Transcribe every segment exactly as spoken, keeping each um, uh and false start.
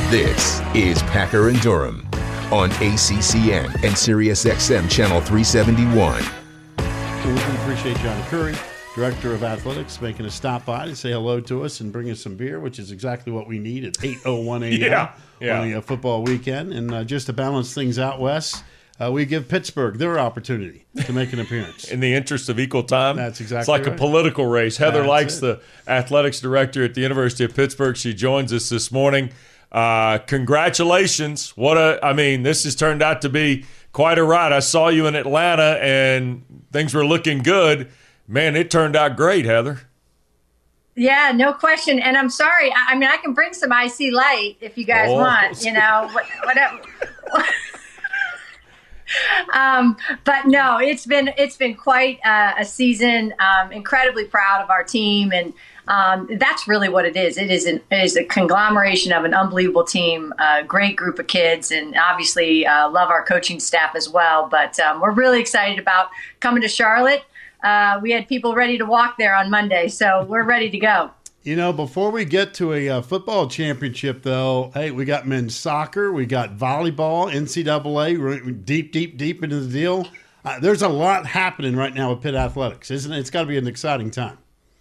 This is Packer and Durham on A C C N and Sirius X M Channel three seventy-one. We appreciate John Curry, Director of Athletics, making a stop by to say hello to us and bring us some beer, which is exactly what we need at eight oh one a.m. yeah, yeah. on a football weekend. And uh, just to balance things out, Wes, uh, we give Pittsburgh their opportunity to make an appearance. In the interest of equal time. That's exactly It's like right. a political race. Heather That's Likes, it. the athletics director at the University of Pittsburgh. She joins us this morning. Uh, congratulations. What a, I mean, this has turned out to be quite a ride. I saw you in Atlanta and things were looking good. Man, it turned out great, Heather. Yeah, no question. And I'm sorry. I, I mean, I can bring some I C Light if you guys Oh. want, you know, what, whatever. um, but no, it's been, it's been quite uh, a season. Um, incredibly proud of our team. And um, that's really what it is. It is, an, it is a conglomeration of an unbelievable team, a great group of kids, and obviously uh, love our coaching staff as well. But um, we're really excited about coming to Charlotte. Uh, we had people ready to walk there on Monday, so we're ready to go. You know, before we get to a uh, football championship, though, hey, we got men's soccer, we got volleyball, N C double A, we're deep, deep, deep into the deal. Uh, there's a lot happening right now with Pitt Athletics, isn't it? It's got to be an exciting time.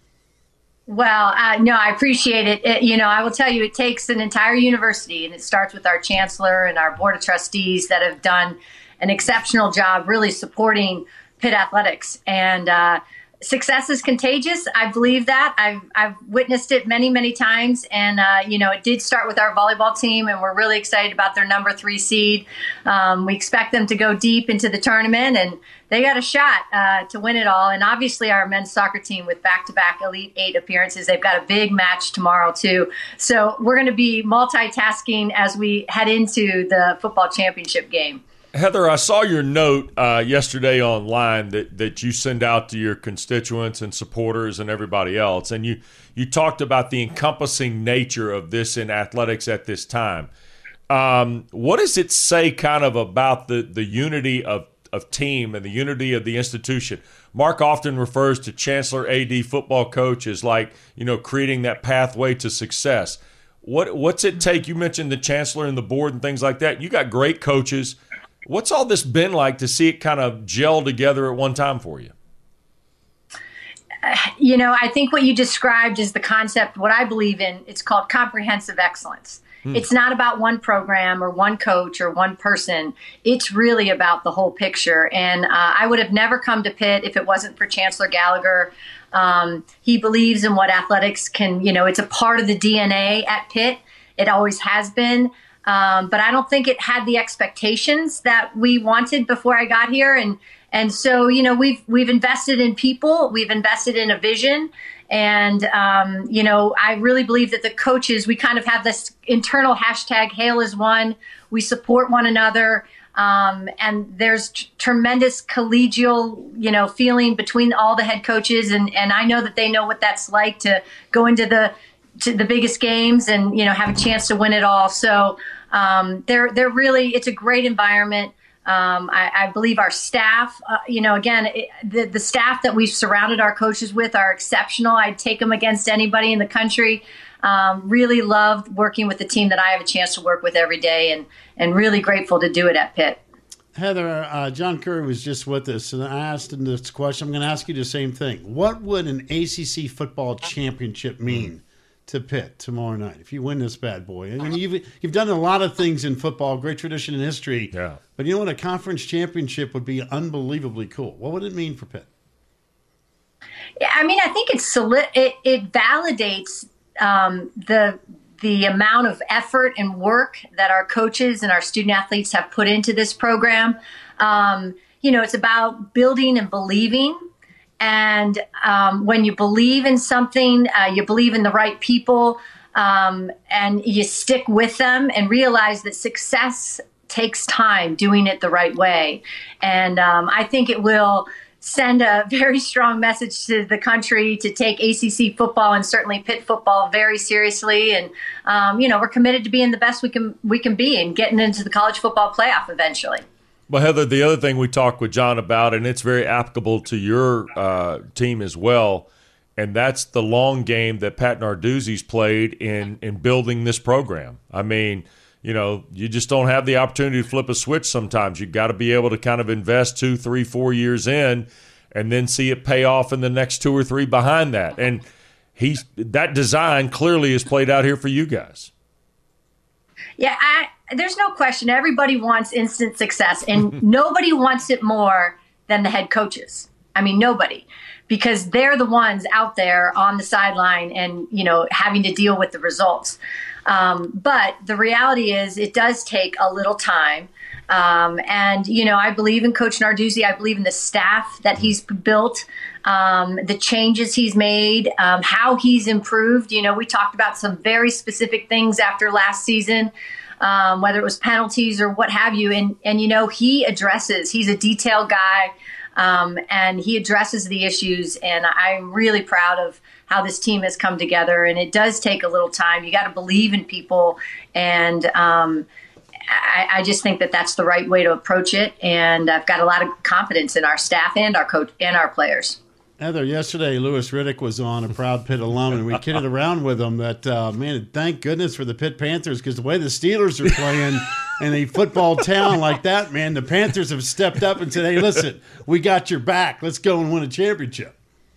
Well, uh, no, I appreciate it. it. You know, I will tell you, it takes an entire university, and it starts with our chancellor and our board of trustees that have done an exceptional job really supporting Pitt Athletics. And uh, success is contagious. I believe that. I've I've witnessed it many, many times. And, uh, you know, it did start with our volleyball team, and we're really excited about their number three seed. Um, we expect them to go deep into the tournament, and they got a shot uh, to win it all. And obviously our men's soccer team with back-to-back Elite Eight appearances, they've got a big match tomorrow too. So we're going to be multitasking as we head into the football championship game. Heather, I saw your note uh, yesterday online that, that you send out to your constituents and supporters and everybody else, and you, you talked about the encompassing nature of this in athletics at this time. Um, what does it say kind of about the, the unity of, of team and the unity of the institution? Mark often refers to Chancellor A D football coach as like, you know, creating that pathway to success. What What's it take? You mentioned the chancellor and the board and things like that. You got great coaches. What's all this been like to see it kind of gel together at one time for you? Uh, you know, I think what you described is the concept, what I believe in, it's called comprehensive excellence. Hmm. It's not about one program or one coach or one person. It's really about the whole picture. And uh, I would have never come to Pitt if it wasn't for Chancellor Gallagher. Um, he believes in what athletics can, you know, it's a part of the D N A at Pitt. It always has been. Um, but I don't think it had the expectations that we wanted before I got here. And and so, you know, we've we've invested in people. We've invested in a vision. And, um, you know, I really believe that the coaches, we kind of have this internal hashtag, Hail is one. We support one another. Um, and there's t- tremendous collegial, you know, feeling between all the head coaches. And, and I know that they know what that's like to go into the to the biggest games and, you know, have a chance to win it all. So um, they're they're really, it's a great environment. Um, I, I believe our staff, uh, you know, again, it, the, the staff that we've surrounded our coaches with are exceptional. I'd take them against anybody in the country. Um, really loved working with the team that I have a chance to work with every day, and, and really grateful to do it at Pitt. Heather, uh, John Curry was just with us, and I asked him this question. I'm going to ask you the same thing. What would an A C C football championship mean to Pitt tomorrow night if you win this bad boy? I mean, you've you've done a lot of things in football, great tradition in history. Yeah. But you know what? A conference championship would be unbelievably cool. What would it mean for Pitt? Yeah, I mean, I think it's soli- it, it validates um, the the amount of effort and work that our coaches and our student athletes have put into this program. Um, you know, it's about building and believing. And um, when you believe in something, uh, you believe in the right people, um, and you stick with them and realize that success takes time doing it the right way. And um, I think it will send a very strong message to the country to take A C C football and certainly Pitt football very seriously. And, um, you know, we're committed to being the best we can we can be and getting into the college football playoff eventually. Well, Heather, the other thing we talked with John about, and it's very applicable to your uh, team as well, And that's the long game that Pat Narduzzi's played in in building this program. I mean, you know, you just don't have the opportunity to flip a switch sometimes. You've got to be able to kind of invest two, three, four years in and then see it pay off in the next two or three behind that. And he's that design clearly is played out here for you guys. Yeah, I, there's no question. Everybody wants instant success, and nobody wants it more than the head coaches. I mean, nobody. Because they're the ones out there on the sideline and, you know, having to deal with the results. Um, but the reality is it does take a little time. Um, and, you know, I believe in Coach Narduzzi. I believe in the staff that he's built, um, the changes he's made, um, how he's improved. You know, we talked about some very specific things after last season, um, whether it was penalties or what have you. And, and, you know, he addresses, he's a detail guy. Um, and he addresses the issues, and I'm really proud of how this team has come together. And it does take a little time. You got to believe in people, and um, I, I just think that that's the right way to approach it. And I've got a lot of confidence in our staff and our coach and our players. Heather, yesterday Louis Riddick was on, a proud Pitt alum, and we kidded around with him that, uh, man, thank goodness for the Pitt Panthers, because the way the Steelers are playing in a football town like that, man, the Panthers have stepped up and said, hey, listen, we got your back. Let's go and win a championship.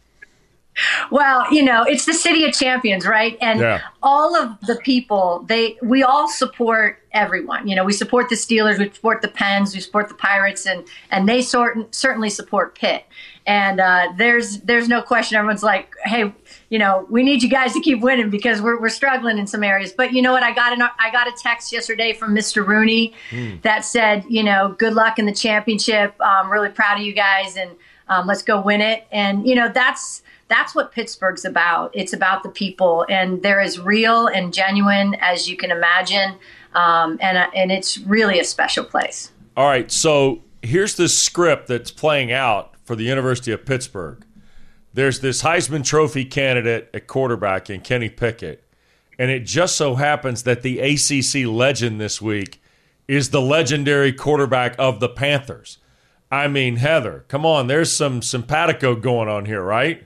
Well, you know, it's the city of champions, right? And yeah. all of the people, they we all support everyone. You know, we support the Steelers, we support the Pens, we support the Pirates, and and they sort certainly support Pitt. And uh, there's there's no question. Everyone's like, hey, you know, we need you guys to keep winning because we're we're struggling in some areas. But you know what? I got an I got a text yesterday from Mister Rooney mm. that said, you know, good luck in the championship. I'm really proud of you guys, and um, let's go win it. And you know, that's. That's what Pittsburgh's about. It's about the people, and they're as real and genuine as you can imagine, um, and uh, and it's really a special place. All right, so here's the script that's playing out for the University of Pittsburgh. There's this Heisman Trophy candidate at quarterback in Kenny Pickett, and it just so happens that the A C C legend this week is the legendary quarterback of the Panthers. I mean, Heather, come on, there's some simpatico going on here, right?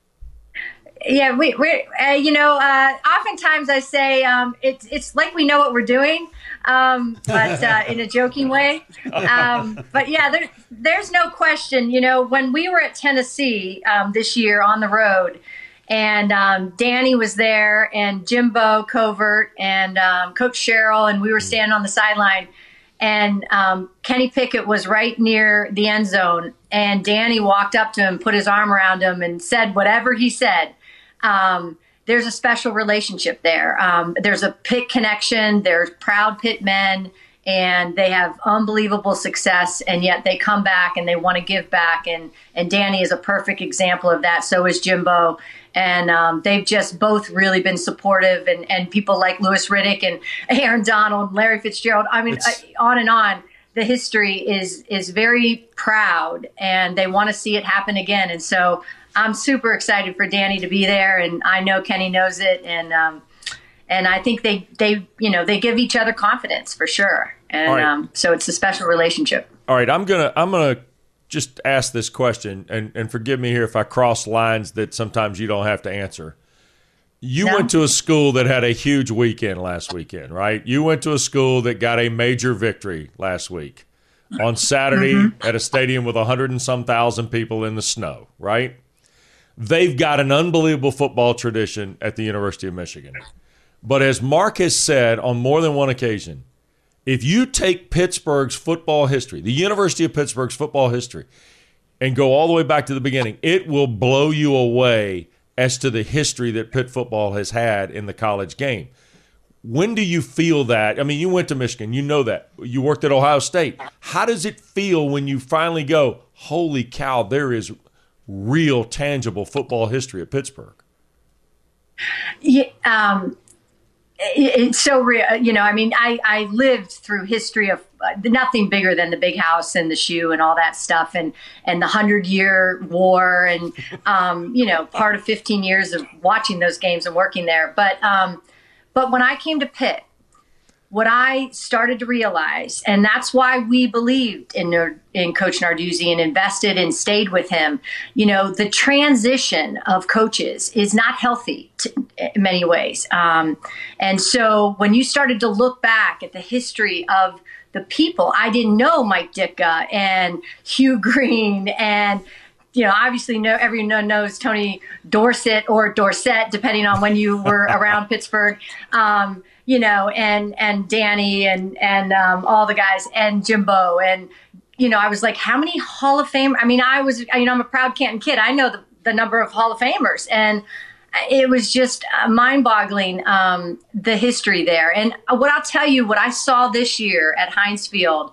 Yeah, we, we uh, you know, uh, oftentimes I say um, it's it's like we know what we're doing, um, but uh, in a joking way. Um, but yeah, there, there's no question. You know, when we were at Tennessee um, this year on the road, and um, Danny was there, and Jimbo Covert, and um, Coach Sherrill, and we were standing on the sideline, and um, Kenny Pickett was right near the end zone, and Danny walked up to him, put his arm around him, and said whatever he said. Um, there's a special relationship there. Um, there's a Pitt connection. They're proud Pitt men, and they have unbelievable success, and yet they come back and they want to give back. And, and Danny is a perfect example of that. So is Jimbo. And um, they've just both really been supportive, and, and people like Louis Riddick and Aaron Donald, Larry Fitzgerald. I mean, uh, on and on. The history is is very proud, and they want to see it happen again. And so I'm super excited for Danny to be there, and I know Kenny knows it, and um, and I think they they you know they give each other confidence for sure, and right. um, so it's a special relationship. All right, I'm gonna I'm gonna just ask this question, and and forgive me here if I cross lines that sometimes you don't have to answer. You no. went to a school that had a huge weekend last weekend, right? You went to a school that got a major victory last week on Saturday mm-hmm. at a stadium with a hundred and some thousand people in the snow, right? They've got an unbelievable football tradition at the University of Michigan. But as Mark has said on more than one occasion, if you take Pittsburgh's football history, the University of Pittsburgh's football history, and go all the way back to the beginning, it will blow you away as to the history that Pitt football has had in the college game. When do you feel that? I mean, you went to Michigan. You know that. You worked at Ohio State. How does it feel when you finally go, holy cow, there is real, tangible football history at Pittsburgh? Yeah, um, it, it's so real. You know, I mean, I, I lived through history of uh, nothing bigger than the Big House and the shoe and all that stuff, and, and the Hundred-Year War, and, um, you know, part of fifteen years of watching those games and working there. But, um, but when I came to Pitt, what I started to realize, and that's why we believed in in Coach Narduzzi and invested and stayed with him, you know, the transition of coaches is not healthy to, in many ways. Um, and so when you started to look back at the history of the people, I didn't know Mike Ditka and Hugh Green and, you know, obviously no, everyone knows Tony Dorsett or Dorsett, depending on when you were around Pittsburgh. Um, you know, and, and Danny and, and, um, all the guys and Jimbo. And, you know, I was like, how many Hall of Fame? I mean, I was, you know, I'm a proud Canton kid. I know the, the number of Hall of Famers, and it was just uh, mind boggling, um, the history there. And what I'll tell you, what I saw this year at Heinz Field,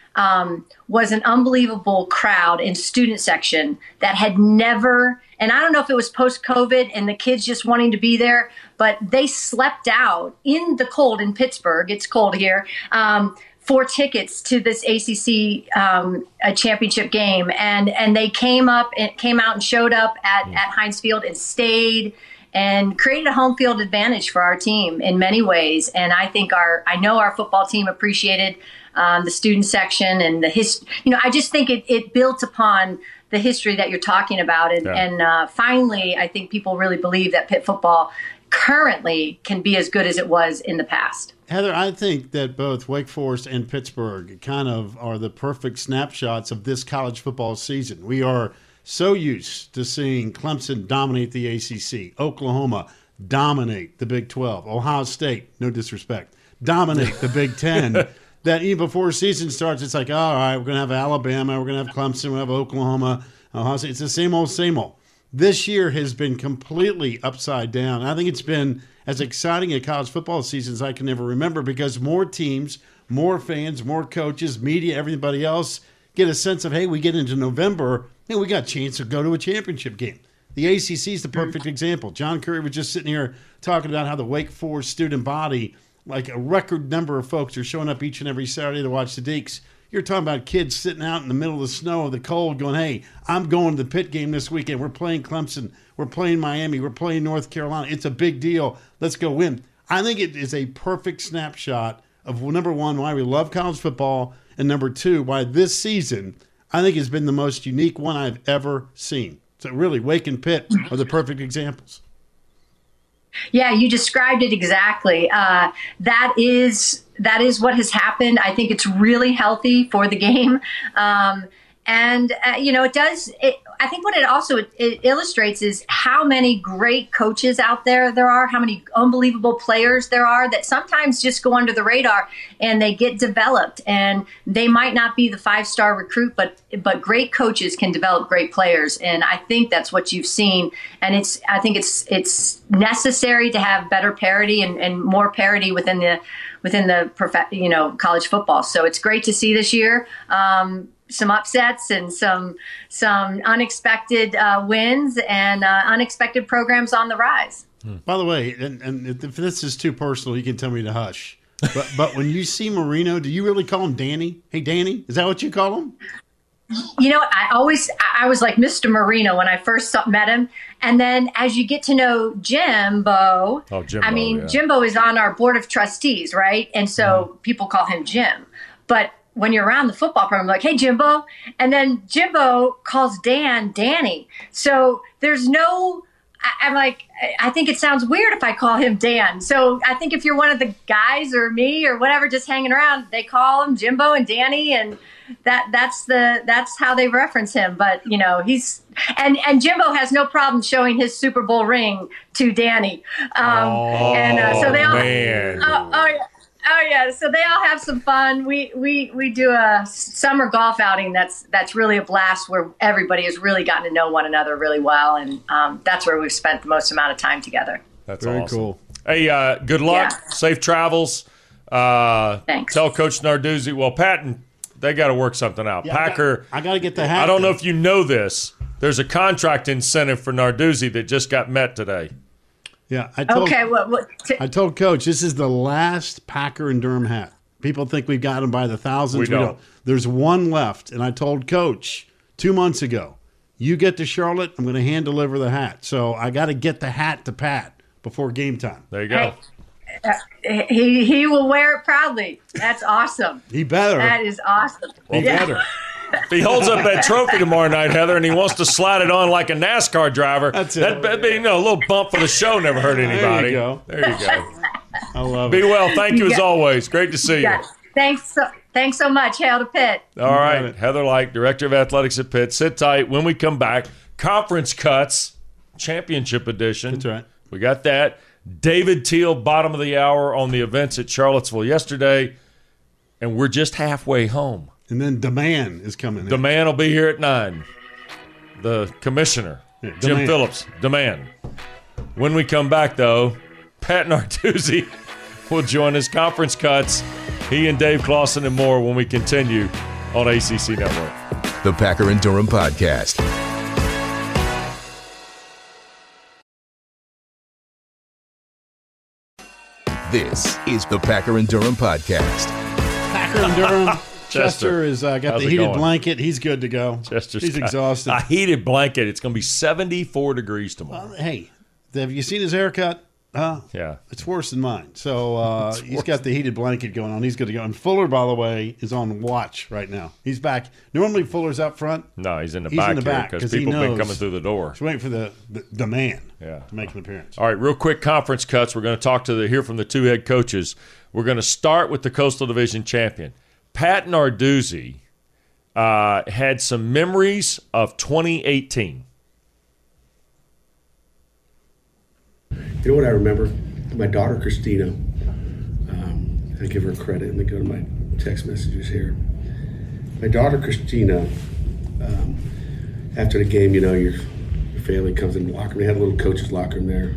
um, was an unbelievable crowd in student section that had never, and I don't know if it was post-COVID and the kids just wanting to be there, but they slept out in the cold in Pittsburgh. It's cold here. Um, for tickets to this A C C um, a championship game, and and they came up and came out and showed up at at Heinz Field and stayed and created a home field advantage for our team in many ways. And I think our I know our football team appreciated um, the student section and the his. You know, I just think it it built upon the history that you're talking about, and, yeah. and uh, finally, I think people really believe that Pitt football currently can be as good as it was in the past. Heather, I think that both Wake Forest and Pittsburgh kind of are the perfect snapshots of this college football season. We are so used to seeing Clemson dominate the A C C, Oklahoma dominate the Big twelve, Ohio State, no disrespect, dominate the Big ten, that even before season starts, it's like, all right, we're going to have Alabama, we're going to have Clemson, we'll have Oklahoma, Ohio State. It's the same old, same old. This year has been completely upside down. I think it's been as exciting a college football season as I can ever remember, because more teams, more fans, more coaches, media, everybody else get a sense of, hey, we get into November, hey, we got a chance to go to a championship game. The A C C is the perfect example. John Curry was just sitting here talking about how the Wake Forest student body, like a record number of folks are showing up each and every Saturday to watch the Deacs. You're talking about kids sitting out in the middle of the snow or the cold going, hey, I'm going to the Pitt game this weekend. We're playing Clemson. We're playing Miami. We're playing North Carolina. It's a big deal. Let's go win. I think it is a perfect snapshot of, number one, why we love college football, and number two, why this season I think has been the most unique one I've ever seen. So really, Wake and Pitt are the perfect examples. Yeah, you described it exactly. Uh, that is that is what has happened. I think it's really healthy for the game. Um, and, uh, you know, it does it, I think what it also it, it illustrates is how many great coaches out there there are, how many unbelievable players there are that sometimes just go under the radar and they get developed. And they might not be the five-star recruit, but but great coaches can develop great players. And I think that's what you've seen. And it's I think it's it's necessary to have better parity and, and more parity within the within the prof- you know college football. So it's great to see this year. Um, some upsets and some some unexpected uh, wins and uh, unexpected programs on the rise. By the way, and, and if this is too personal, you can tell me to hush. But but when you see Marino, do you really call him Danny? Hey, Danny, is that what you call him? You know, I always I was like Mister Marino when I first saw, met him. And then as you get to know Jimbo, oh, Jimbo I mean, yeah. Jimbo is on our board of trustees, right? And so mm. people call him Jim. But when you're around the football program, like, hey, Jimbo. And then Jimbo calls Dan Danny. So there's no, I, I'm like, I think it sounds weird if I call him Dan. So I think if you're one of the guys or me or whatever just hanging around, they call him Jimbo and Danny, and that that's the that's how they reference him. But, you know, he's and and Jimbo has no problem showing his Super Bowl ring to Danny. Um, oh, and uh, so they all, man. Oh, oh yeah. Oh yeah, so they all have some fun. We we we do a summer golf outing that's that's really a blast, where everybody has really gotten to know one another really well, and um, that's where we've spent the most amount of time together. That's very awesome. cool. Hey, uh, good luck, Yeah. safe travels. Uh, Thanks. Tell Coach Narduzzi. Well, Patton, they got to work something out. Yeah, Packer, I got to get the hat. I don't know if you know this. There's a contract incentive for Narduzzi that just got met today. Yeah, I told, Okay, well, well t- I told Coach this is the last Packer and Durham hat. People think we've got them by the thousands. We don't. There's one left, and I told Coach two months ago, you get to Charlotte, I'm going to hand deliver the hat. So I got to get the hat to Pat before game time. There you go. Hey, Uh, he he will wear it proudly. That's awesome. He better. That is awesome. He Yeah. better. If he holds up that trophy tomorrow night, Heather, and he wants to slide it on like a NASCAR driver, That's it. that'd, that'd be, you know, a little bump for the show. Never hurt anybody. There you go. There you go. I love Be it. well. Thank you, You as got- always. Great to see you. Yeah. Thanks so thanks so much. Hail to Pitt. All got right. it. Heather Lyke, Director of Athletics at Pitt. Sit tight. When we come back, Conference Cuts, Championship Edition. That's right. We got that. David Teal, bottom of the hour on the events at Charlottesville yesterday. And we're just halfway home. And then Demand is coming in. The man will be here at nine. The commissioner, Yeah, Jim Demand. Phillips, demand. When we come back, though, Pat Narduzzi will join us. Conference Cuts. He and Dave Clawson and more when we continue on A C C Network. The Packer and Durham Podcast. This is the Packer and Durham Podcast. Packer and Durham. Chester has uh, got how's the it heated going? blanket. He's good to go. Chester's He's got exhausted. A heated blanket. It's going to be seventy-four degrees tomorrow. Uh, hey, have you seen his haircut? Huh? Yeah. It's worse than mine. So uh, he's worse got the heated blanket going on. He's good to go. And Fuller, by the way, is on watch right now. He's back. Normally Fuller's out front. No, he's in the He's back in the here back, because 'cause he people have been knows. coming through the door. He's waiting for the, the, the man Yeah. to make an appearance. All right, real quick conference cuts. We're going to talk to the hear from the two head coaches. We're going to start with the Coastal Division champion. Pat Narduzzi uh, had some memories of twenty eighteen. You know what I remember? My daughter Christina. Um, I give her credit. Let me go to my text messages here. My daughter Christina. Um, after the game, you know, your, your family comes in the locker room. They had a little coach's locker room there.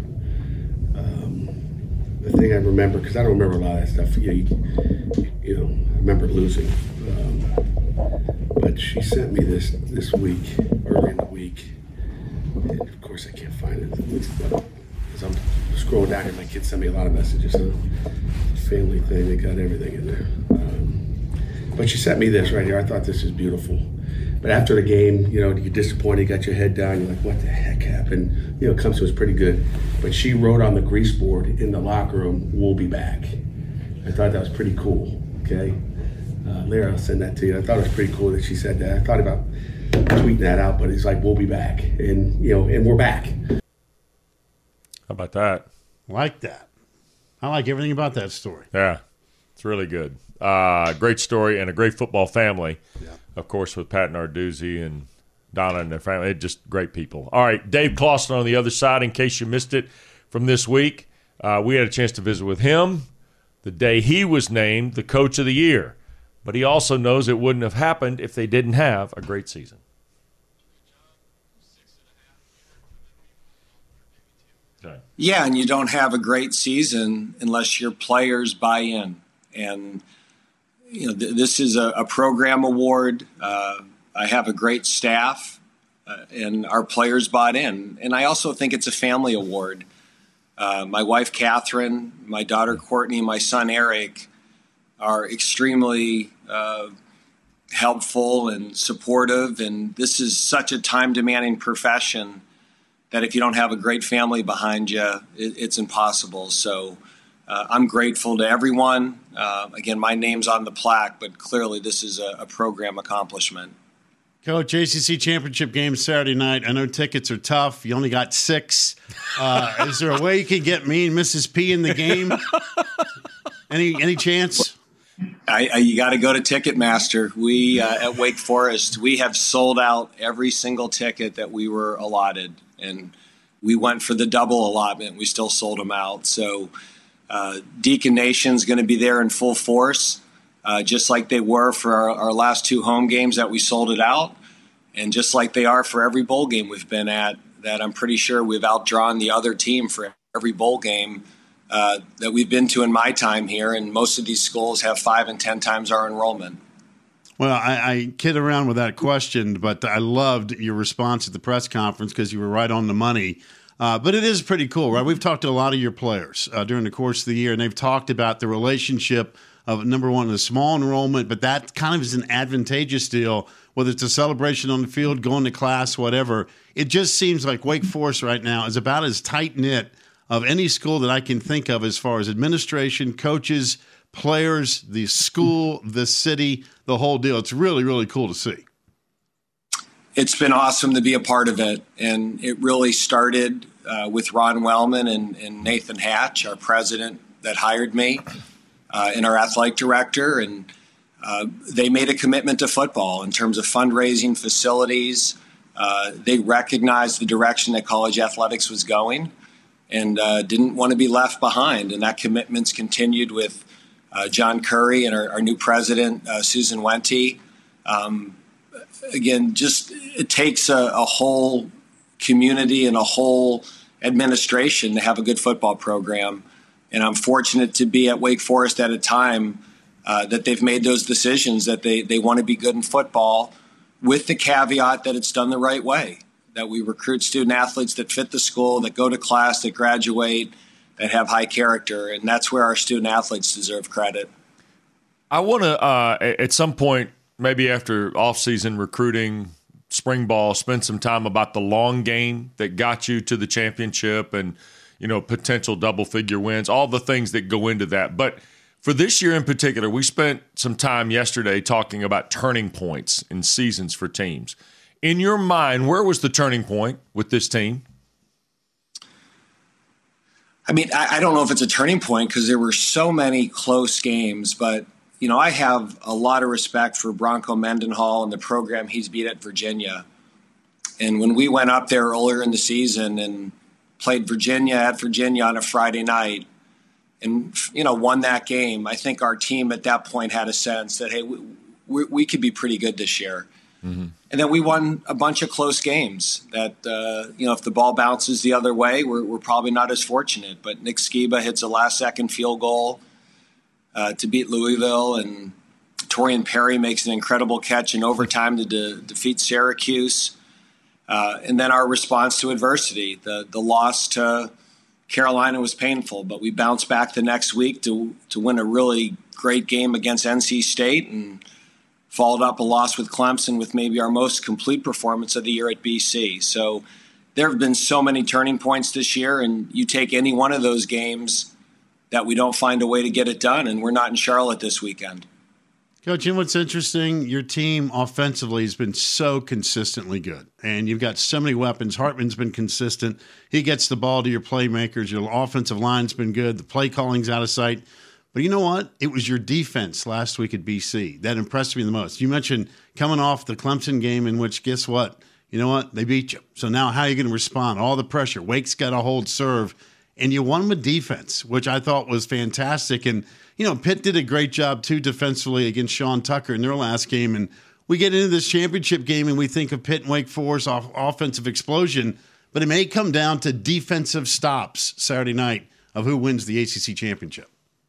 Um, the thing I remember, because I don't remember a lot of that stuff. You know, you, you know I remember losing. Um, but she sent me this this week, early in the week. And of course, I can't find it. It's, As I'm scrolling down here, my kids send me a lot of messages. So it's a family thing, they got everything in there. Um, but she sent me this right here. I thought this is beautiful. But after the game, you know, you're disappointed, you got your head down, you're like, what the heck happened? You know, it comes to us pretty good. But she wrote on the grease board in the locker room, we'll be back. I thought that was pretty cool, okay? Uh, Lara, I'll send that to you. I thought it was pretty cool that she said that. I thought about tweeting that out, but it's like, we'll be back. And, you know, and we're back. How about that? Like that. I like everything about that story. Yeah, it's really good. Uh, great story and a great football family. Yeah. Of course, with Pat Narduzzi and Donna and their family. Just great people. All right, Dave Clawson on the other side, in case you missed it from this week. Uh, we had a chance to visit with him the day he was named the Coach of the Year. But he also knows it wouldn't have happened if they didn't have a great season. Okay. Yeah, and you don't have a great season unless your players buy in. And, you know, th- this is a, a program award. Uh, I have a great staff, uh, and our players bought in. And I also think it's a family award. Uh, my wife, Catherine, my daughter, Courtney, my son, Eric, are extremely uh, helpful and supportive. And this is such a time-demanding profession that if you don't have a great family behind you, it, it's impossible. So uh, I'm grateful to everyone. Uh, again, my name's on the plaque, but clearly this is a, a program accomplishment. Coach, A C C championship game Saturday night. I know tickets are tough. You only got six. Uh, is there a way you could get me and Missus P in the game? Any any chance? I, I, you got to go to Ticketmaster. We uh, at Wake Forest, we have sold out every single ticket that we were allotted, and we went for the double allotment. We still sold them out. So uh, Deacon Nation's going to be there in full force, uh, just like they were for our, our last two home games that we sold it out, and just like they are for every bowl game we've been at. That I'm pretty sure we've outdrawn the other team for every bowl game Uh, that we've been to in my time here, and most of these schools have five and ten times our enrollment. Well, I, I kid around with that question, but I loved your response at the press conference because you were right on the money. Uh, but it is pretty cool, right? We've talked to a lot of your players uh, during the course of the year, and they've talked about the relationship of, number one, a small enrollment, but that kind of is an advantageous deal, whether it's a celebration on the field, going to class, whatever. It just seems like Wake Forest right now is about as tight-knit of any school that I can think of as far as administration, coaches, players, the school, the city, the whole deal. It's really, really cool to see. It's been awesome to be a part of it. And it really started uh, with Ron Wellman and, and Nathan Hatch, our president that hired me, uh, and our athletic director. And uh, they made a commitment to football in terms of fundraising, facilities. Uh, they recognized the direction that college athletics was going and uh, didn't want to be left behind. And that commitment's continued with uh, John Curry and our, our new president, uh, Susan Wente. Um, again, just it takes a, a whole community and a whole administration to have a good football program. And I'm fortunate to be at Wake Forest at a time uh, that they've made those decisions, that they, they want to be good in football, with the caveat that it's done the right way, that we recruit student athletes that fit the school, that go to class, that graduate, that have high character. And that's where our student athletes deserve credit. I want to, uh, at some point, maybe after offseason recruiting, spring ball, spend some time about the long game that got you to the championship and, you know, potential double-figure wins, all the things that go into that. But for this year in particular, we spent some time yesterday talking about turning points in seasons for teams. In your mind, where was the turning point with this team? I mean, I, I don't know if it's a turning point because there were so many close games, but, you know, I have a lot of respect for Bronco Mendenhall and the program he's beat at Virginia. And when we went up there earlier in the season and played Virginia at Virginia on a Friday night and, you know, won that game, I think our team at that point had a sense that, hey, we, we, we could be pretty good this year. Mm-hmm. And then we won a bunch of close games that, uh, you know, if the ball bounces the other way, we're, we're probably not as fortunate. But Nick Skiba hits a last-second field goal uh, to beat Louisville, and Torian Perry makes an incredible catch in overtime to de- defeat Syracuse. Uh, and then our response to adversity. The the loss to Carolina was painful, but we bounced back the next week to to win a really great game against N C State and followed up a loss with Clemson with maybe our most complete performance of the year at B C. So there have been so many turning points this year, and you take any one of those games that we don't find a way to get it done, and we're not in Charlotte this weekend. Coach, and what's interesting, your team offensively has been so consistently good, and you've got so many weapons. Hartman's been consistent. He gets the ball to your playmakers. Your offensive line's been good. The play calling's out of sight. But you know what? It was your defense last week at B C that impressed me the most. You mentioned coming off the Clemson game in which, guess what? You know what? They beat you. So now how are you going to respond? All the pressure. Wake's got to hold serve. And you won with defense, which I thought was fantastic. And, you know, Pitt did a great job, too, defensively against Sean Tucker in their last game. And we get into this championship game and we think of Pitt and Wake Forest off offensive explosion. But it may come down to defensive stops Saturday night of who wins the A C C championship.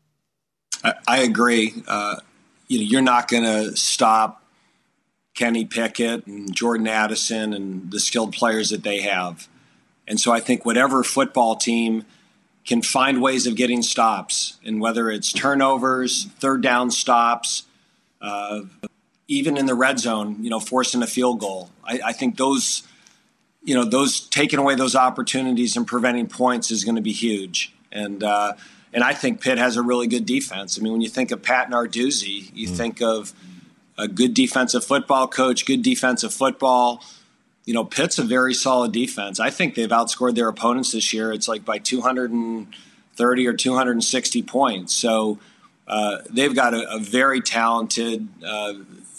I, I agree. Uh, you know, you're not going to stop Kenny Pickett and Jordan Addison and the skilled players that they have. And so I think whatever football team can find ways of getting stops, and whether it's turnovers, third down stops, uh, even in the red zone, you know, forcing a field goal. I, I think those, you know, those taking away those opportunities and preventing points is going to be huge. And uh, and I think Pitt has a really good defense. I mean, when you think of Pat Narduzzi, you mm. think of a good defensive football coach, good defensive football. You know, Pitt's a very solid defense. I think they've outscored their opponents this year. It's like by two hundred thirty or two hundred sixty points. So uh, they've got a, a very talented, uh,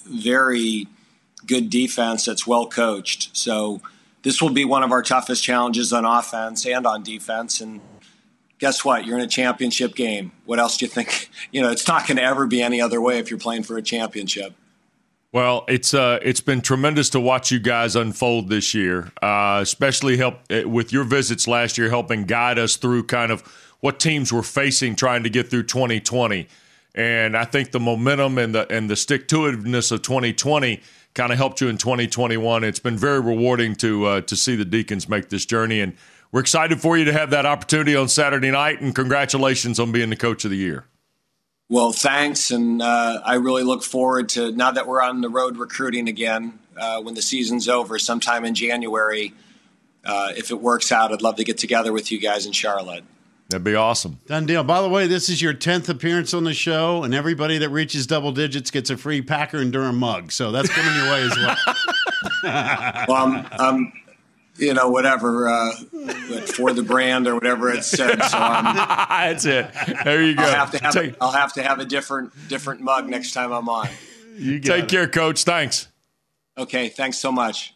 very good defense that's well coached. So this will be one of our toughest challenges on offense and on defense. And guess what? You're in a championship game. What else do you think? You know, it's not going to ever be any other way if you're playing for a championship. Well, it's uh, it's been tremendous to watch you guys unfold this year, uh, especially help with your visits last year, helping guide us through kind of what teams were facing trying to get through twenty twenty. And I think the momentum and the and the stick-to-itiveness of twenty twenty kind of helped you in twenty twenty-one. It's been very rewarding to uh, to see the Deacons make this journey, and we're excited for you to have that opportunity on Saturday night. And congratulations on being the Coach of the Year. Well, thanks, and uh, I really look forward to, now that we're on the road recruiting again, uh, when the season's over, sometime in January, uh, if it works out, I'd love to get together with you guys in Charlotte. That'd be awesome. Done deal. By the way, this is your tenth appearance on the show, and everybody that reaches double digits gets a free Packer and Durham mug. So that's coming your way as well. Well, I'm, I'm, you know, whatever, uh, for the brand or whatever it said. So I'm, That's it. There you go. I'll have to have, Take, I'll have to have a different different mug next time I'm on. You got take it. care, Coach. Thanks. Okay, thanks so much.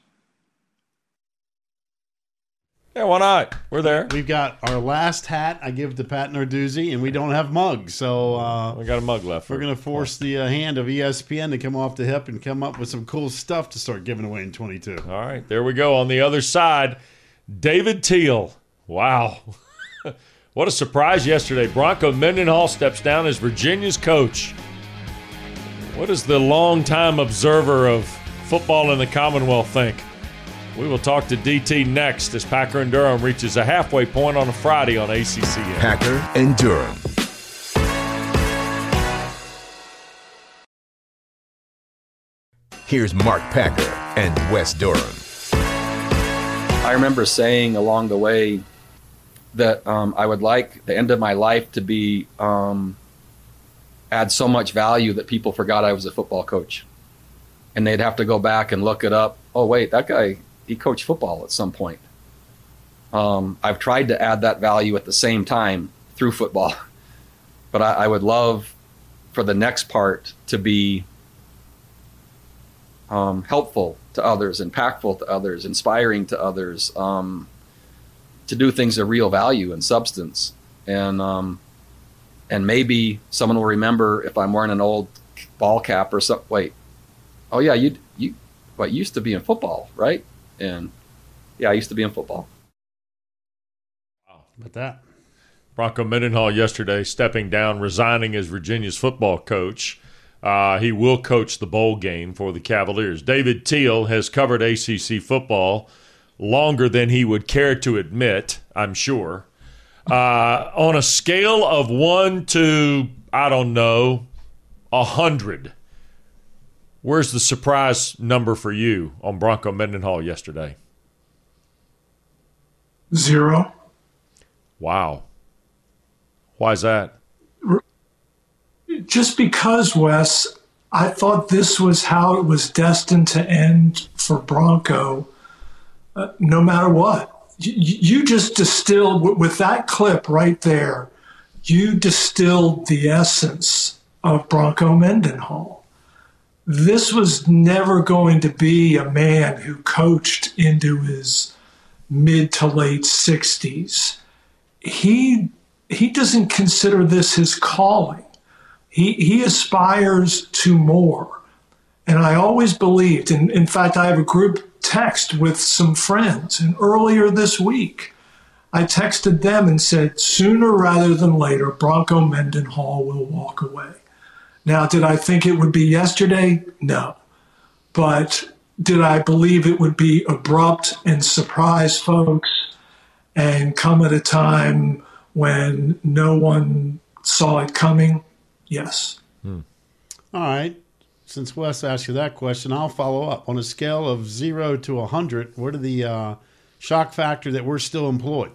Yeah, why not? We're there. We've got our last hat I give to Pat Narduzzi, and we don't have mugs. So uh, We got a mug left. we're going to force the uh, hand of E S P N to come off the hip and come up with some cool stuff to start giving away in twenty-two. All right, there we go. On the other side, David Teal. Wow. What a surprise yesterday. Bronco Mendenhall steps down as Virginia's coach. What does the longtime observer of football in the Commonwealth think? We will talk to D T next as Packer and Durham reaches a halfway point on a Friday on A C C N. Packer and Durham. Here's Mark Packer and Wes Durham. I remember saying along the way that um, I would like the end of my life to be um, add so much value that people forgot I was a football coach. And they'd have to go back and look it up. Oh, wait, that guy, he coached football at some point. Um, I've tried to add that value at the same time through football. But I, I would love for the next part to be um, helpful to others, impactful to others, inspiring to others, um, to do things of real value and substance. And um, and maybe someone will remember if I'm wearing an old ball cap or something. Wait, oh yeah, you you what you used to be in football, right? And yeah, I used to be in football. Wow, about that. Bronco Mendenhall yesterday stepping down, resigning as Virginia's football coach. Uh, he will coach the bowl game for the Cavaliers. David Teal has covered A C C football longer than he would care to admit, I'm sure. Uh, on a scale of one to, I don't know, a hundred, where's the surprise number for you on Bronco Mendenhall yesterday? Zero. Wow. Why is that? Just because, Wes, I thought this was how it was destined to end for Bronco, uh, no matter what. You, you just distilled, with that clip right there, you distilled the essence of Bronco Mendenhall. This was never going to be a man who coached into his mid to late sixties. He he doesn't consider this his calling. He he aspires to more. And I always believed, and in fact, I have a group text with some friends, and earlier this week, I texted them and said, sooner rather than later, Bronco Mendenhall will walk away. Now, did I think it would be yesterday? No. But did I believe it would be abrupt and surprise folks and come at a time when no one saw it coming? Yes. Hmm. All right. Since Wes asked you that question, I'll follow up. On a scale of zero to one hundred, what are the uh, shock factor that we're still employed?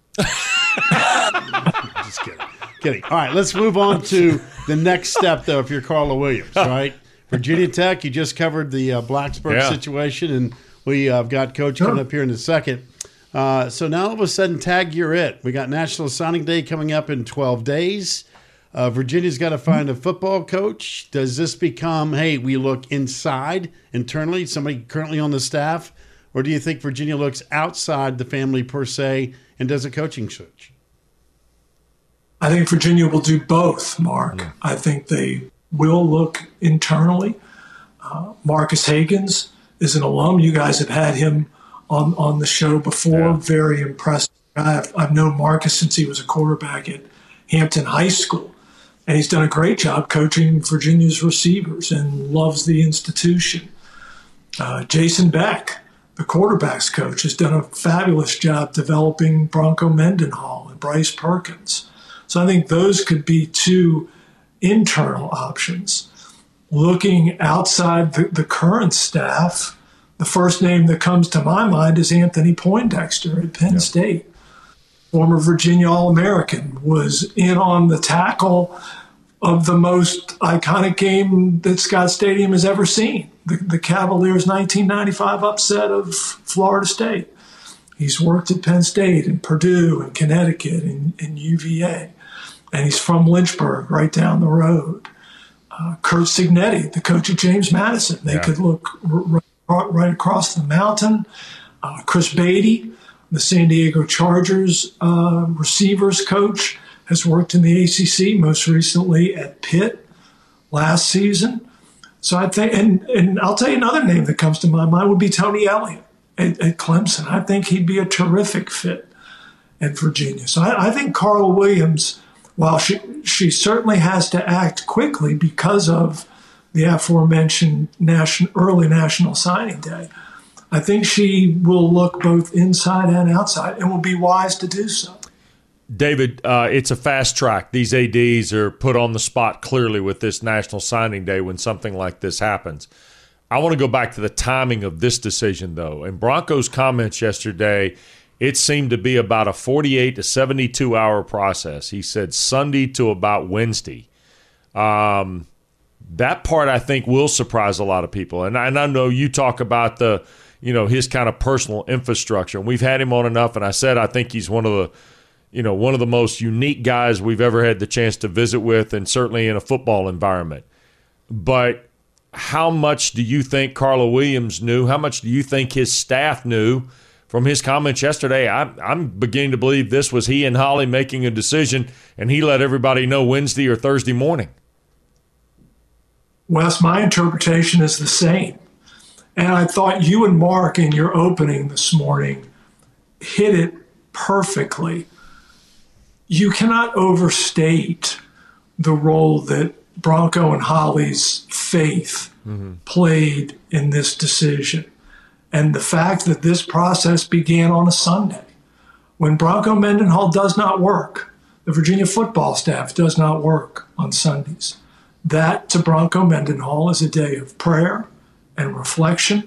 Just kidding. Kidding. All right, let's move on to the next step, though, if you're Carla Williams, right? Virginia Tech, you just covered the uh, Blacksburg yeah. situation, and we uh, have got Coach sure. coming up here in a second. Uh, so now all of a sudden, tag, you're it. We got National Signing Day coming up in twelve days. Uh, Virginia's got to find a football coach. Does this become, hey, we look inside, internally, somebody currently on the staff? Or do you think Virginia looks outside the family per se and does a coaching search? I think Virginia will do both, Mark. Yeah. I think they will look internally. Uh, Marcus Hagans is an alum. You guys have had him on, on the show before. Yeah. Very impressive. I've, I've known Marcus since he was a quarterback at Hampton High School. And he's done a great job coaching Virginia's receivers and loves the institution. Uh, Jason Beck, the quarterback's coach, has done a fabulous job developing Bronco Mendenhall and Bryce Perkins. So I think those could be two internal options. Looking outside the, the current staff, the first name that comes to my mind is Anthony Poindexter at Penn yep. State. Former Virginia All-American, was in on the tackle of the most iconic game that Scott Stadium has ever seen, the, the Cavaliers' nineteen ninety-five upset of Florida State. He's worked at Penn State and Purdue and Connecticut and, and U V A, and he's from Lynchburg, right down the road. Uh, Curt Cignetti, the coach of James Madison, they yeah. could look r- r- right across the mountain. Uh, Chris Beatty, the San Diego Chargers uh, receivers coach, has worked in the A C C, most recently at Pitt last season. So I think, and, and I'll tell you another name that comes to my mind would be Tony Elliott at, at Clemson. I think he'd be a terrific fit at Virginia. So I, I think Carla Williams, while she, she certainly has to act quickly because of the aforementioned national, early National Signing Day, I think she will look both inside and outside and will be wise to do so. David, uh, it's a fast track. These A Ds are put on the spot clearly with this National Signing Day when something like this happens. I want to go back to the timing of this decision, though. In Bronco's comments yesterday, it seemed to be about a forty-eight to seventy-two hour process. He said Sunday to about Wednesday. Um, that part, I think, will surprise a lot of people. And I, and I know you talk about the – you know, his kind of personal infrastructure. And we've had him on enough, and I said I think he's one of the, you know, one of the most unique guys we've ever had the chance to visit with, and certainly in a football environment. But how much do you think Carla Williams knew? How much do you think his staff knew from his comments yesterday? I, I'm beginning to believe this was he and Holly making a decision, and he let everybody know Wednesday or Thursday morning. Wes, my interpretation is the same. And I thought you and Mark in your opening this morning hit it perfectly. You cannot overstate the role that Bronco and Holly's faith mm-hmm. played in this decision. And the fact that this process began on a Sunday, when Bronco Mendenhall does not work, the Virginia football staff does not work on Sundays. That, to Bronco Mendenhall, is a day of prayer and reflection.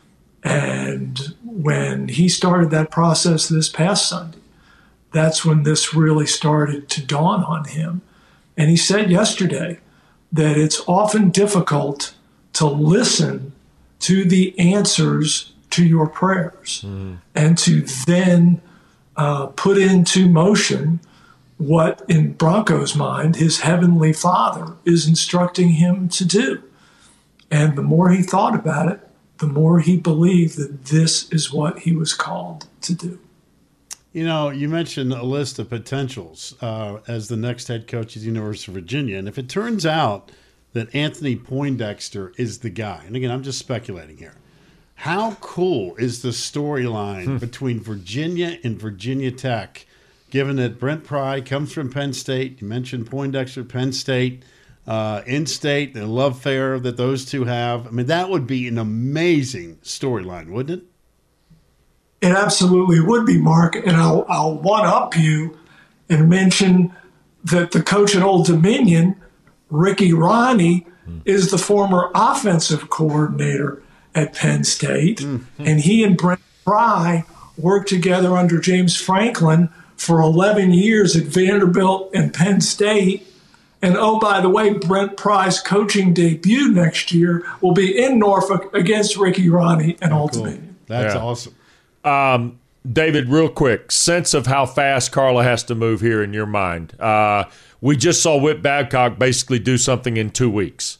And when he started that process this past Sunday, that's when this really started to dawn on him. And he said yesterday that it's often difficult to listen to the answers to your prayers mm. and to then uh, put into motion what, in Bronco's mind, his heavenly Father is instructing him to do. And the more he thought about it, the more he believed that this is what he was called to do. You know, you mentioned a list of potentials uh, as the next head coach of the University of Virginia. And if it turns out that Anthony Poindexter is the guy, and again, I'm just speculating here, how cool is the storyline hmm. between Virginia and Virginia Tech, given that Brent Pry comes from Penn State? You mentioned Poindexter, Penn State, uh, in-state, the love affair that those two have. I mean, that would be an amazing storyline, wouldn't it? It absolutely would be, Mark. And I'll, I'll one-up you and mention that the coach at Old Dominion, Ricky Ronnie, mm. is the former offensive coordinator at Penn State. Mm-hmm. And he and Brent Pry worked together under James Franklin for eleven years at Vanderbilt and Penn State. And, oh, by the way, Brent Pry's coaching debut next year will be in Norfolk against Ricky Ronnie and oh, Old cool. Dominion. That's yeah. awesome. Um, David, real quick, sense of how fast Carla has to move here in your mind. Uh, we just saw Whit Babcock basically do something in two weeks.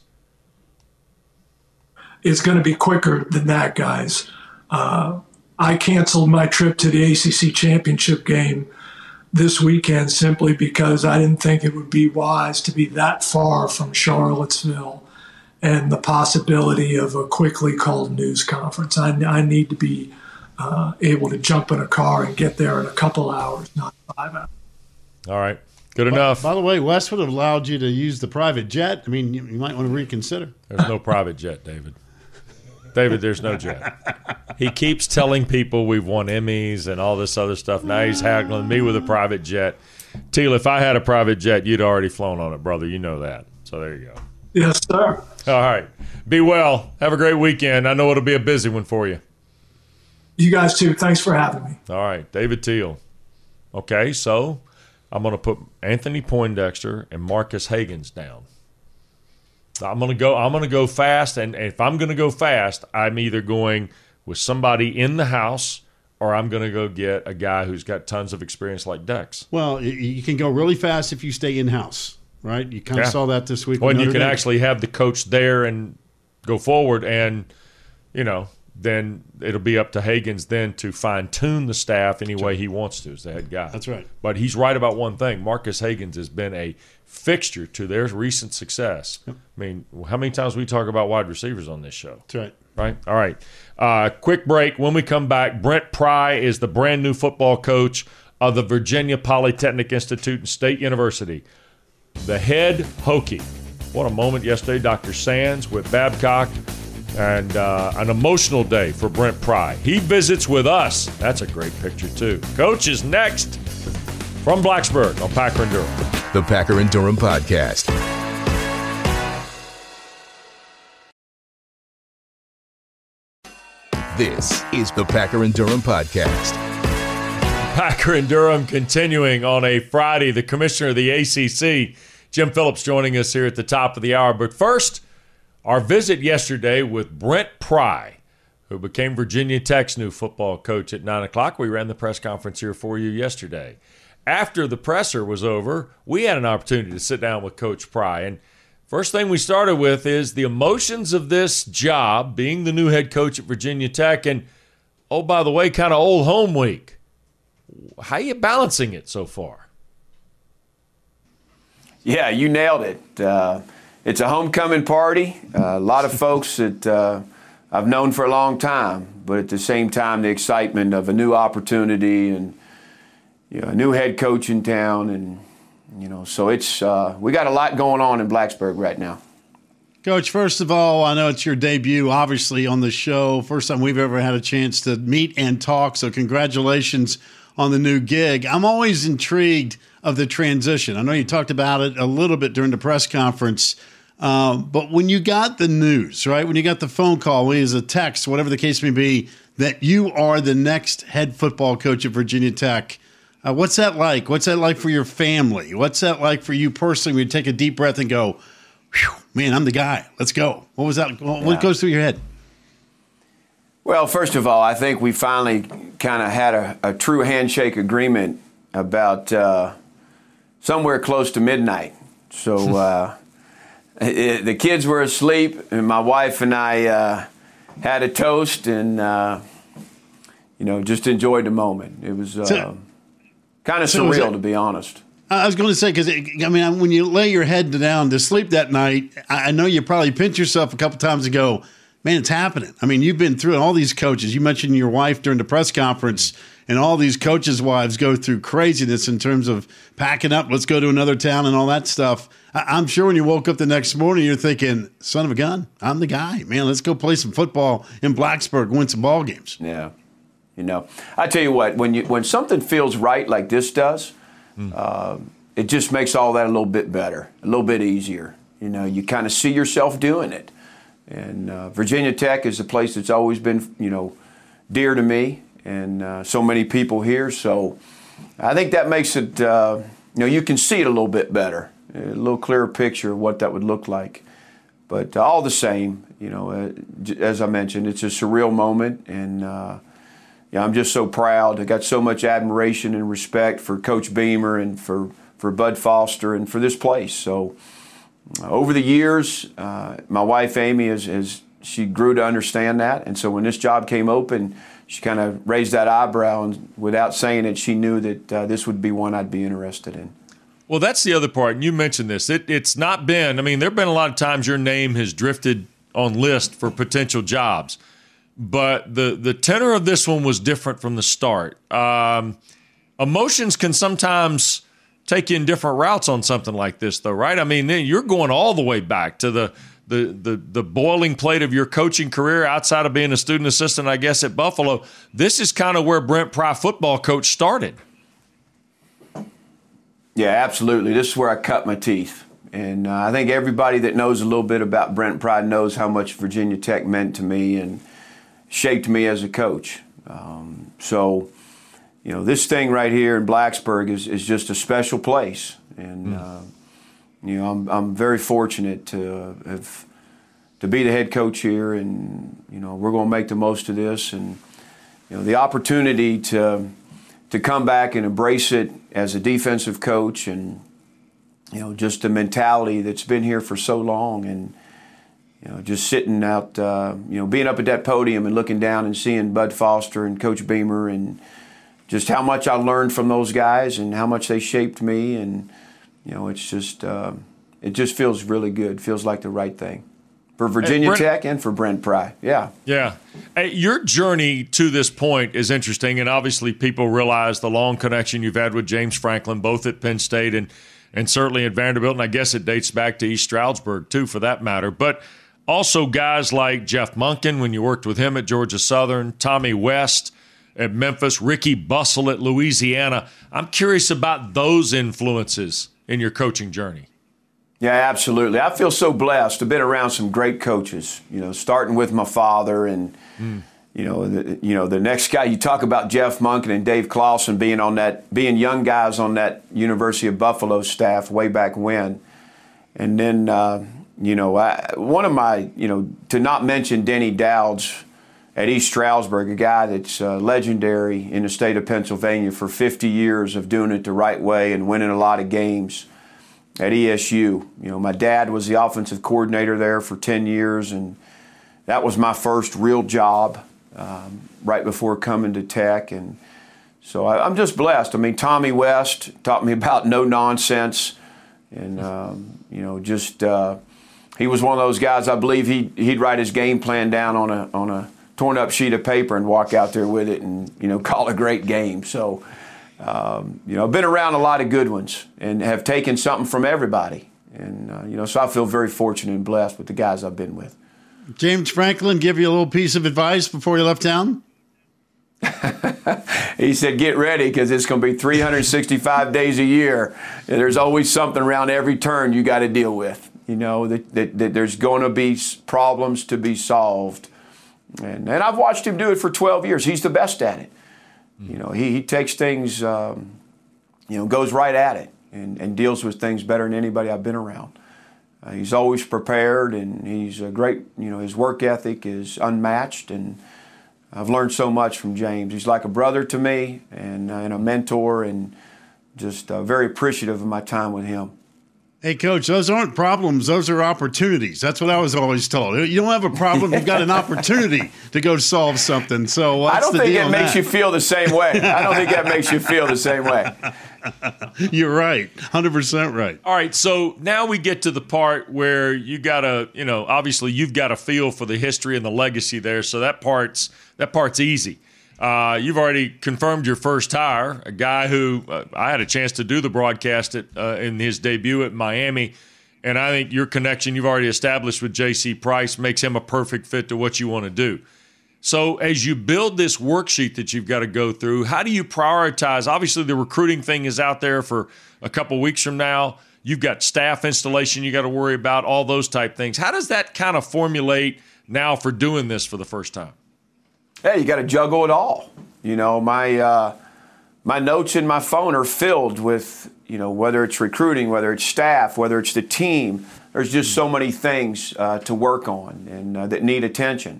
It's going to be quicker than that, guys. Uh, I canceled my trip to the A C C championship game this weekend simply because I didn't think it would be wise to be that far from Charlottesville and the possibility of a quickly called news conference. I, I need to be uh, able to jump in a car and get there in a couple hours, not five hours. All right. Good enough. By, by the way, Wes would have allowed you to use the private jet. I mean, you, you might want to reconsider. There's no private jet, David. David, there's no jet. He keeps telling people we've won Emmys and all this other stuff. Now he's haggling me with a private jet. Teal, if I had a private jet, you'd already flown on it, brother. You know that. So there you go. Yes, sir. All right. Be well. Have a great weekend. I know it'll be a busy one for you. You guys too. Thanks for having me. All right. David Teal. Okay, so I'm going to put Anthony Poindexter and Marcus Hagans down. I'm going to go I'm going to go fast, and if I'm going to go fast, I'm either going with somebody in the house or I'm going to go get a guy who's got tons of experience like Dex. Well, you can go really fast if you stay in-house, right? You kind of Yeah. saw that this week. Well, with and you Notre can Dame. actually have the coach there and go forward, and, you know, then it'll be up to Hagans then to fine-tune the staff any way he wants to as the head guy. That's right. But he's right about one thing. Marcus Hagans has been a fixture to their recent success. Yep. I mean, how many times we talk about wide receivers on this show? That's right. Right? All right. Uh, quick break. When we come back, Brent Pry is the brand new football coach of the Virginia Polytechnic Institute and State University. The head Hokie. What a moment yesterday, Doctor Sands with Babcock. And uh, an emotional day for Brent Pry. He visits with us. That's a great picture, too. Coach is next from Blacksburg on Packer and Durham. The Packer and Durham Podcast. This is the Packer and Durham Podcast. Packer and Durham continuing on a Friday. The commissioner of the A C C, Jim Phillips, joining us here at the top of the hour. But first, our visit yesterday with Brent Pry, who became Virginia Tech's new football coach at nine o'clock. We ran the press conference here for you yesterday. After the presser was over, we had an opportunity to sit down with Coach Pry. And first thing we started with is the emotions of this job, being the new head coach at Virginia Tech. And, oh, by the way, kind of old home week. How are you balancing it so far? Yeah, you nailed it. Uh, It's a homecoming party. Uh, a lot of folks that uh, I've known for a long time, but at the same time, the excitement of a new opportunity and you know, a new head coach in town, and you know, so it's uh, we got a lot going on in Blacksburg right now. Coach, first of all, I know it's your debut, obviously, on the show. First time we've ever had a chance to meet and talk, so congratulations on the new gig. I'm always intrigued of the transition. I know you talked about it a little bit during the press conference. Um, but when you got the news, right, when you got the phone call, when it was a text, whatever the case may be, that you are the next head football coach at Virginia Tech, uh, what's that like? What's that like for your family? What's that like for you personally when you take a deep breath and go, whew, man, I'm the guy. Let's go. What was that? What Yeah. goes through your head? Well, first of all, I think we finally kind of had a, a true handshake agreement about uh, somewhere close to midnight. So uh, it, the kids were asleep, and my wife and I uh, had a toast, and uh, you know, just enjoyed the moment. It was uh, So- kind of so was surreal, it- to be honest. I was going to say, because, I mean, when you lay your head down to sleep that night, I I know you probably pinch yourself a couple times and go, man, it's happening. I mean, you've been through all these coaches. You mentioned your wife during the press conference, and all these coaches' wives go through craziness in terms of packing up, let's go to another town and all that stuff. I- I'm sure when you woke up the next morning, you're thinking, son of a gun, I'm the guy. Man, let's go play some football in Blacksburg, win some ball games. Yeah, you know, I tell you what, when you when something feels right like this does, Mm. uh, it just makes all that a little bit better, a little bit easier. You know, you kind of see yourself doing it. And uh, Virginia Tech is a place that's always been, you know, dear to me, and uh, so many people here. So I think that makes it, uh, you know, you can see it a little bit better, a little clearer picture of what that would look like. But uh, all the same, you know, uh, j- as I mentioned, it's a surreal moment, and uh, yeah, I'm just so proud. I got so much admiration and respect for Coach Beamer and for, for Bud Foster and for this place. So uh, over the years, uh, my wife Amy is, is she grew to understand that, and so when this job came open, she kind of raised that eyebrow, and without saying it, she knew that uh, this would be one I'd be interested in. Well, that's the other part, and you mentioned this. It, it's not been, I mean, there have been a lot of times your name has drifted on list for potential jobs, but the, the tenor of this one was different from the start. Um, emotions can sometimes take you in different routes on something like this, though, right? I mean, you're going all the way back to the the the, the boiling plate of your coaching career outside of being a student assistant, I guess, at Buffalo. This is kind of where Brent Pry, football coach, started. Yeah, absolutely. This is where I cut my teeth. And uh, I think everybody that knows a little bit about Brent Pry knows how much Virginia Tech meant to me and shaped me as a coach. Um, so, you know, this thing right here in Blacksburg is, is just a special place. And, mm. uh, you know, I'm, I'm very fortunate to have to be the head coach here. And, you know, we're going to make the most of this. And, you know, the opportunity to to come back and embrace it as a defensive coach and, you know, just the mentality that's been here for so long and, you know, just sitting out, uh, you know, being up at that podium and looking down and seeing Bud Foster and Coach Beamer and just how much I learned from those guys and how much they shaped me. And, you know, it's just, uh, it just feels really good. Feels like the right thing. For Virginia hey, Brent, Tech and for Brent Pry, yeah. Yeah. Hey, your journey to this point is interesting, and obviously people realize the long connection you've had with James Franklin, both at Penn State and, and certainly at Vanderbilt, and I guess it dates back to East Stroudsburg, too, for that matter. But also guys like Jeff Monken, when you worked with him at Georgia Southern, Tommy West at Memphis, Ricky Bussell at Louisiana. I'm curious about those influences in your coaching journey. Yeah, absolutely. I feel so blessed to have been around some great coaches, you know, starting with my father and, mm. you know, the, you know, the next guy, you talk about Jeff Monken and Dave Clawson being on that, being young guys on that University of Buffalo staff way back when. And then, uh, you know, I, one of my, you know, to not mention Denny Dowds at East Stroudsburg, a guy that's uh, legendary in the state of Pennsylvania for fifty years of doing it the right way and winning a lot of games. At E S U, you know, my dad was the offensive coordinator there for ten years, and that was my first real job um, right before coming to Tech. And so I, I'm just blessed. I mean, Tommy West taught me about no nonsense, and um, you know, just uh, he was one of those guys. I believe he he'd write his game plan down on a on a torn up sheet of paper and walk out there with it, and you know, call a great game. So. Um, you know, I've been around a lot of good ones and have taken something from everybody. And, uh, you know, so I feel very fortunate and blessed with the guys I've been with. James Franklin give you a little piece of advice before you left town? He said, get ready because it's going to be three hundred sixty-five days a year. And there's always something around every turn you got to deal with. You know, that, that, that there's going to be problems to be solved. And, and I've watched him do it for twelve years. He's the best at it. You know, he, he takes things, um, you know, goes right at it and, and deals with things better than anybody I've been around. Uh, he's always prepared, and he's a great, you know, his work ethic is unmatched, and I've learned so much from James. He's like a brother to me and, uh, and a mentor, and just uh, very appreciative of my time with him. Hey, Coach, those aren't problems. Those are opportunities. That's what I was always told. You don't have a problem. You've got an opportunity to go solve something. So what's I don't the think deal it makes that? you feel the same way. I don't think that makes you feel the same way. You're right. one hundred percent right. All right, so now we get to the part where you got to, you know, obviously you've got a feel for the history and the legacy there, so that part's that part's easy. Uh, you've already confirmed your first hire, a guy who uh, I had a chance to do the broadcast at, uh, in his debut at Miami, and I think your connection you've already established with J C Price makes him a perfect fit to what you want to do. So as you build this worksheet that you've got to go through, how do you prioritize? Obviously, the recruiting thing is out there for a couple weeks from now. You've got staff installation you got to worry about, all those type things. How does that kind of formulate now for doing this for the first time? Hey, you got to juggle it all. You know, my uh, my notes in my phone are filled with, you know, whether it's recruiting, whether it's staff, whether it's the team. There's just so many things uh, to work on and uh, that need attention.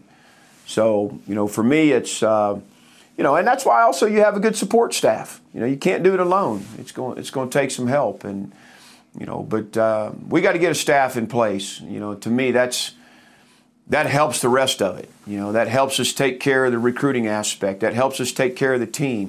So, you know, for me, it's, uh, you know, and that's why also you have a good support staff. You know, you can't do it alone. It's going it's going to take some help, and you know, but uh, we got to get a staff in place. You know, to me, that's. That helps the rest of it. You know, that helps us take care of the recruiting aspect. That helps us take care of the team.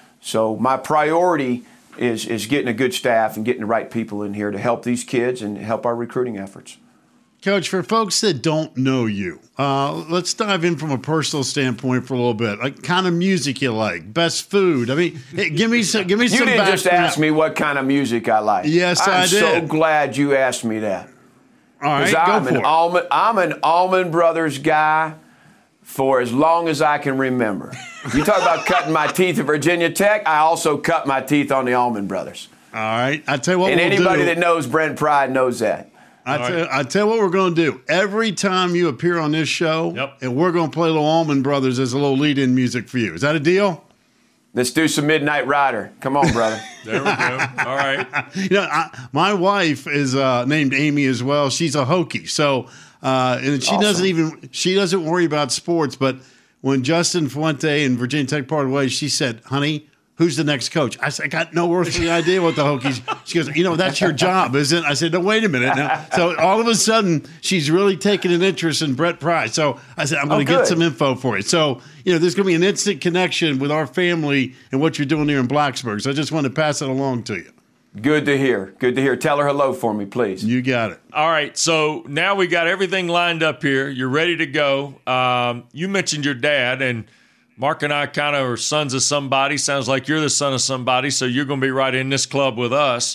So my priority is is getting a good staff and getting the right people in here to help these kids and help our recruiting efforts. Coach, for folks that don't know you, uh, let's dive in from a personal standpoint for a little bit. Like, kind of music you like, best food. I mean, hey, give me some. Give me you some. You didn't just ask me what kind of music I like. Yes, I'm I did. I'm so glad you asked me that. All right, I'm go for an it. Allman, I'm an Allman Brothers guy for as long as I can remember. You talk about cutting my teeth at Virginia Tech, I also cut my teeth on the Allman Brothers. All right. I tell you what And we'll anybody do. that knows Brent Pry knows that. I tell, I tell you what we're going to do. Every time you appear on this show, Yep. and we're going to play a little Allman Brothers as a little lead-in music for you. Is that a deal? Let's do some Midnight Rider. Come on, brother. There we go. All right. You know, I, my wife is uh, named Amy as well. She's a Hokie, so uh, and she Awesome. doesn't even she doesn't worry about sports. But when Justin Fuente and Virginia Tech parted ways, she said, "Honey, who's the next coach?" I said, "I got no earthly idea what the Hokies." She goes, "You know, that's your job, isn't it?" I said, "No, wait a minute now." So all of a sudden, she's really taking an interest in Brett Pry. So I said, "I'm going to Oh, get good. some info for you." So you know, there's going to be an instant connection with our family and what you're doing here in Blacksburg. So I just wanted to pass it along to you. Good to hear. Good to hear. Tell her hello for me, please. You got it. All right, so now we got everything lined up here. You're ready to go. Um, you mentioned your dad, and Mark and I kind of are sons of somebody. Sounds like you're the son of somebody, so you're going to be right in this club with us.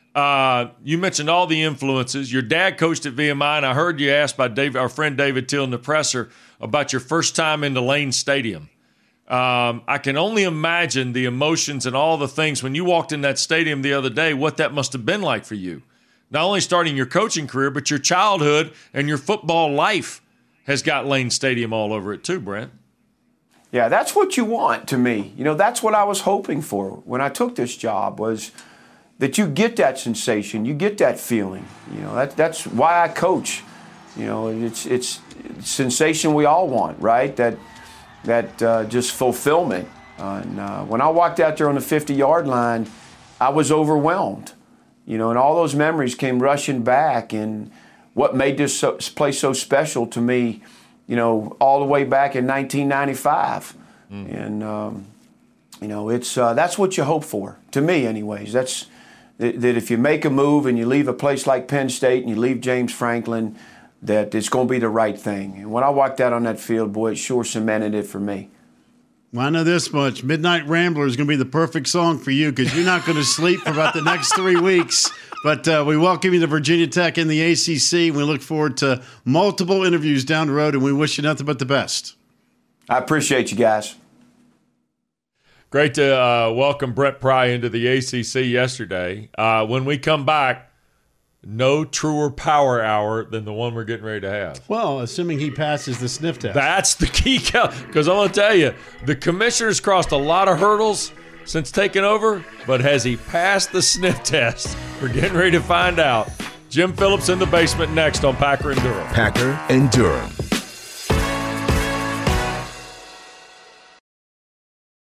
Uh, you mentioned all the influences. Your dad coached at V M I, and I heard you asked by Dave, our friend David Till in the presser about your first time into Lane Stadium. Um, I can only imagine the emotions and all the things when you walked in that stadium the other day, what that must have been like for you. Not only starting your coaching career, but your childhood and your football life has got Lane Stadium all over it too, Brent. Yeah, that's what you want to me. You know, that's what I was hoping for when I took this job was that you get that sensation, you get that feeling. You know, that, that's why I coach. You know, it's it's sensation we all want, right? That that uh, just fulfillment. Uh, and uh, when I walked out there on the fifty-yard line, I was overwhelmed. You know, and all those memories came rushing back. And what made this so, place so special to me, you know, all the way back in nineteen ninety-five. Mm. And, um, you know, it's uh, that's what you hope for, to me anyways. That's that, that if you make a move and you leave a place like Penn State and you leave James Franklin, that it's going to be the right thing. And when I walked out on that field, boy, it sure cemented it for me. Well, I know this much. Midnight Rambler is going to be the perfect song for you because you're not going to sleep for about the next three weeks. But uh, we welcome you to Virginia Tech in the A C C. We look forward to multiple interviews down the road, and we wish you nothing but the best. I appreciate you guys. Great to uh, welcome Brent Pry into the A C C yesterday. Uh, when we come back, no truer power hour than the one we're getting ready to have. Well, assuming he passes the sniff test. That's the key, because I'm going to tell you, the commissioner's crossed a lot of hurdles since taking over, but has he passed the sniff test? We're getting ready to find out. Jim Phillips in the basement next on Packer and Durham. Packer and Durham.